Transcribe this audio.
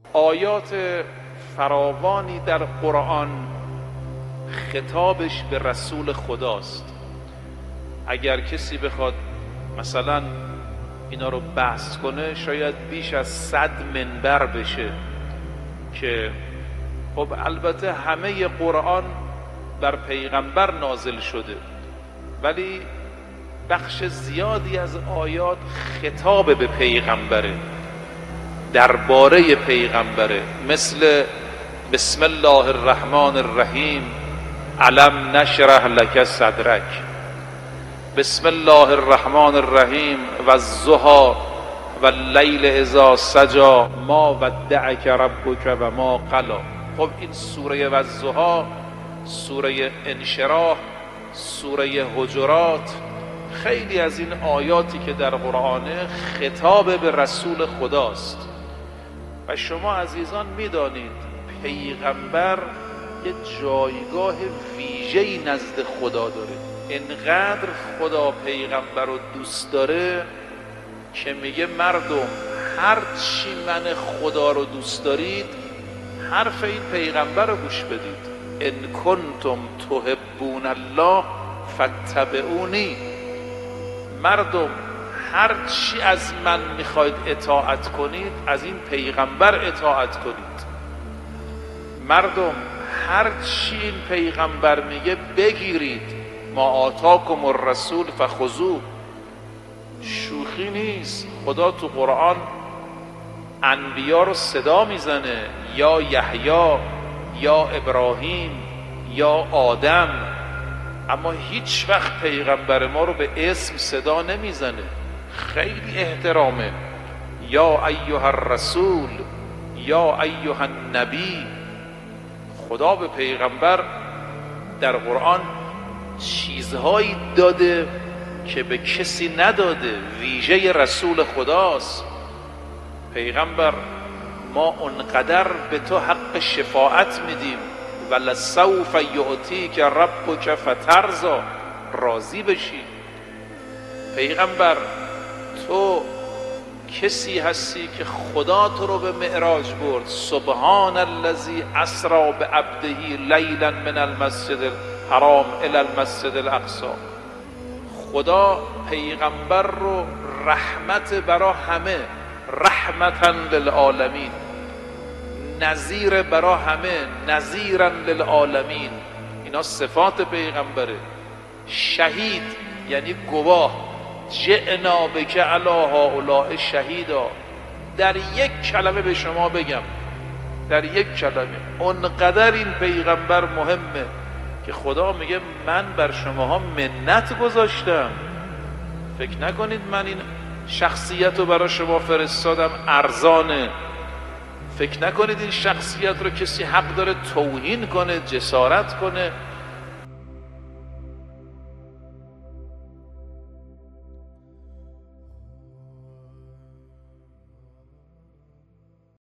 آیات فراوانی در قرآن خطابش به رسول خداست. اگر کسی بخواد مثلا اینا رو بحث کنه شاید بیش از 100 منبر بشه که خب البته همه قرآن بر پیغمبر نازل شده، ولی بخش زیادی از آیات خطاب به پیغمبره، درباره پیغمبره، مثل بسم الله الرحمن الرحیم الم نشرح لک صدرک، بسم الله الرحمن الرحیم و الضحی و اللیل اذا سجی ما ودعک ربک و ما قلی. خب این سوره والضحی، سوره انشراح، سوره حجرات، خیلی از این آیاتی که در قرآنه خطاب به رسول خداست. و شما عزیزان میدانید پیغمبر یه جایگاه ویژه‌ای نزد خدا داره. انقدر خدا پیغمبر رو دوست داره که میگه مردم هر چی من خدا رو دوست دارید حرف این پیغمبر رو گوش بدید. ان کنتم تحبون الله فاتبعونی. مردم هر چی از من میخواید اطاعت کنید از این پیغمبر اطاعت کنید. مردم هر چی این پیغمبر میگه بگیرید. ما آتاکم الرسول فخذوه. شوخی نیست. خدا تو قرآن انبیا رو صدا میزنه، یا یحیی، یا ابراهیم، یا آدم، اما هیچ وقت پیغمبر ما رو به اسم صدا نمیزنه. خیلی احترامه. یا ایها الرسول، یا ایها النبی. خدا به پیغمبر در قرآن چیزهایی داده که به کسی نداده، ویژه رسول خداست. پیغمبر ما اونقدر به تو حق شفاعت میدیم، ولسوف یعطیک ربک فترضی، راضی بشی. پیغمبر تو کسی هستی که خدا تو رو به معراج برد. سبحان الذی اسری بعبده لیلا من المسجد الحرام الی المسجد الاقصی. خدا پیغمبر رو رحمت برا همه، رحمتا للعالمین، نذیر برا همه، نذیرا للعالمین. اینا صفات پیغمبره. شهید یعنی گواه. جئنا بک علی هؤلاء شهیدا. در یک کلمه به شما بگم، در یک کلمه، اونقدر این پیغمبر مهمه که خدا میگه من بر شماها منت گذاشتم. فکر نکنید من این شخصیت رو برای شما فرستادم ارزانه. فکر نکنید این شخصیت رو کسی حق داره توهین کنه، جسارت کنه.